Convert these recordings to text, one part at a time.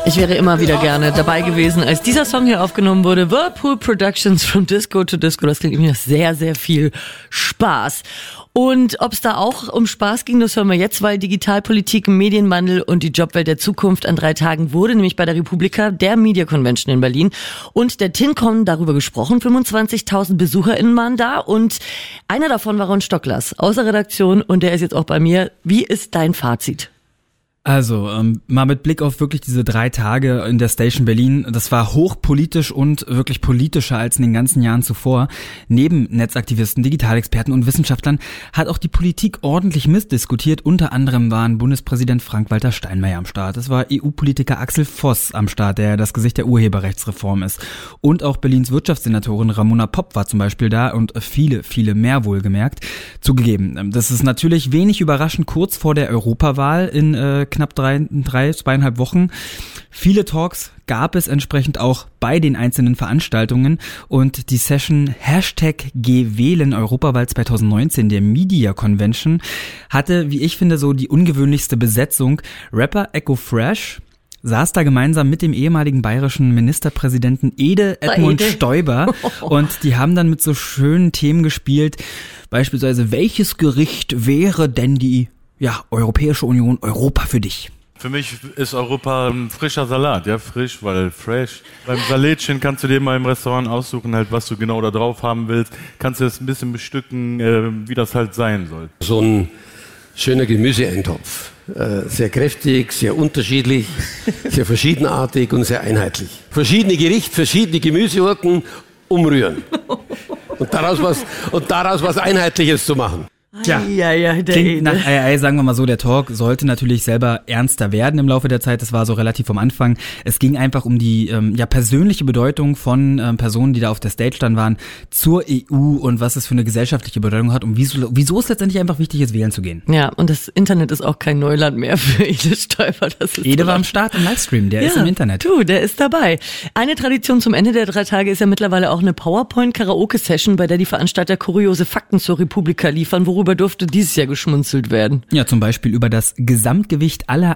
Ich wäre immer wieder gerne dabei gewesen, als dieser Song hier aufgenommen wurde. Whirlpool Productions, From Disco to Disco. Das klingt mir sehr, sehr viel Spaß. Und ob es da auch um Spaß ging, das hören wir jetzt, weil Digitalpolitik, Medienwandel und die Jobwelt der Zukunft an 3 Tagen wurde, nämlich bei der Republika, der Media Convention in Berlin. Und der TinCon darüber gesprochen. 25.000 BesucherInnen waren da und einer davon war Ron Stocklas aus der Redaktion und der ist jetzt auch bei mir. Wie ist dein Fazit? Also, mal mit Blick auf wirklich diese 3 Tage in der Station Berlin, das war hochpolitisch und wirklich politischer als in den ganzen Jahren zuvor. Neben Netzaktivisten, Digitalexperten und Wissenschaftlern hat auch die Politik ordentlich missdiskutiert. Unter anderem waren Bundespräsident Frank-Walter Steinmeier am Start. Es war EU-Politiker Axel Voss am Start, der das Gesicht der Urheberrechtsreform ist. Und auch Berlins Wirtschaftssenatorin Ramona Popp war zum Beispiel da und viele, viele mehr wohlgemerkt. Zugegeben, das ist natürlich wenig überraschend kurz vor der Europawahl in knapp 2,5 Wochen. Viele Talks gab es entsprechend auch bei den einzelnen Veranstaltungen und die Session #GWählen Europawahl 2019 der Media Convention hatte, wie ich finde, so die ungewöhnlichste Besetzung. Rapper Echo Fresh saß da gemeinsam mit dem ehemaligen bayerischen Ministerpräsidenten Ede Edmund Stoiber und die haben dann mit so schönen Themen gespielt, beispielsweise welches Gericht wäre denn die Europäische Union, Europa für dich? Für mich ist Europa ein frischer Salat, ja, frisch, weil fresh. Beim Salätchen kannst du dir mal im Restaurant aussuchen, halt, was du genau da drauf haben willst. Kannst du das ein bisschen bestücken, wie das halt sein soll. So ein schöner Gemüseeintopf. Sehr kräftig, sehr unterschiedlich, sehr verschiedenartig und sehr einheitlich. Verschiedene Gerichte, verschiedene Gemüsesorten umrühren. Und daraus was Einheitliches zu machen. Ja, klingt nach Ei, sagen wir mal so, der Talk sollte natürlich selber ernster werden im Laufe der Zeit, das war so relativ am Anfang. Es ging einfach um die persönliche Bedeutung von Personen, die da auf der Stage dann waren, zur EU und was es für eine gesellschaftliche Bedeutung hat und wieso es letztendlich einfach wichtig ist, wählen zu gehen. Ja, und das Internet ist auch kein Neuland mehr für Ede Stoiber. Ede war am Start im Livestream, der ist im Internet. Der ist dabei. Eine Tradition zum Ende der 3 Tage ist ja mittlerweile auch eine PowerPoint-Karaoke-Session, bei der die Veranstalter kuriose Fakten zur Republika liefern, worüber durfte dieses Jahr geschmunzelt werden. Ja, zum Beispiel über das Gesamtgewicht aller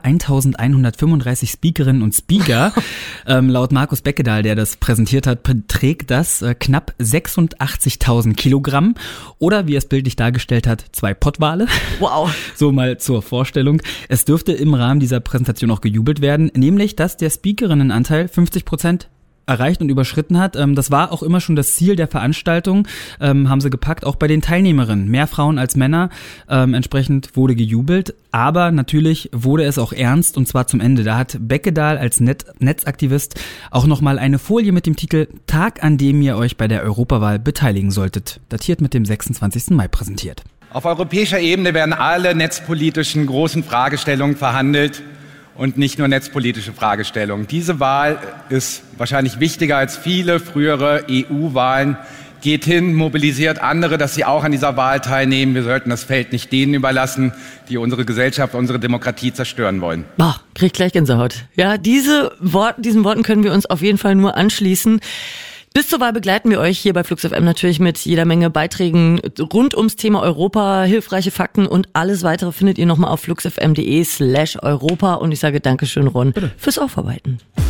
1135 Speakerinnen und Speaker. Laut Markus Beckedahl, der das präsentiert hat, beträgt das knapp 86.000 Kilogramm. Oder, wie er es bildlich dargestellt hat, 2 Pottwale. Wow. So mal zur Vorstellung. Es dürfte im Rahmen dieser Präsentation auch gejubelt werden, nämlich, dass der Speakerinnenanteil 50% erreicht und überschritten hat. Das war auch immer schon das Ziel der Veranstaltung, haben sie gepackt, auch bei den Teilnehmerinnen. Mehr Frauen als Männer, entsprechend wurde gejubelt, aber natürlich wurde es auch ernst und zwar zum Ende. Da hat Beckedahl als Netzaktivist auch nochmal eine Folie mit dem Titel Tag, an dem ihr euch bei der Europawahl beteiligen solltet, datiert mit dem 26. Mai präsentiert. Auf europäischer Ebene werden alle netzpolitischen großen Fragestellungen verhandelt. Und nicht nur netzpolitische Fragestellungen. Diese Wahl ist wahrscheinlich wichtiger als viele frühere EU-Wahlen. Geht hin, mobilisiert andere, dass sie auch an dieser Wahl teilnehmen. Wir sollten das Feld nicht denen überlassen, die unsere Gesellschaft, unsere Demokratie zerstören wollen. Boah, krieg gleich Gänsehaut. Ja, diesen Worten können wir uns auf jeden Fall nur anschließen. Bis zur Wahl begleiten wir euch hier bei Flux FM natürlich mit jeder Menge Beiträgen rund ums Thema Europa, hilfreiche Fakten und alles weitere findet ihr nochmal auf fluxfm.de/Europa und ich sage Dankeschön, Ron, fürs Aufarbeiten.